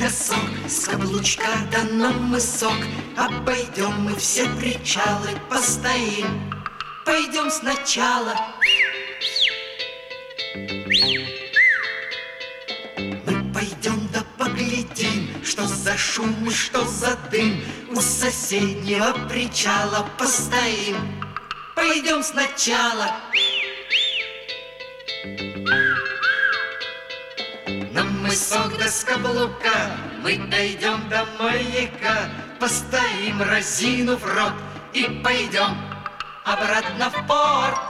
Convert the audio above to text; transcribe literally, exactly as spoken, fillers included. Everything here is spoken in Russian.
наискосок, с каблучка да на мысок. Обойдем мы все причалы, постоим. Пойдем сначала. Мы пойдем да поглядим, что за шум и что за дым. У соседнего причала постоим. Пойдем сначала. На мысок да с каблука мы дойдем до маяка. Постоим, разинув рот, и пойдем обратно в порт.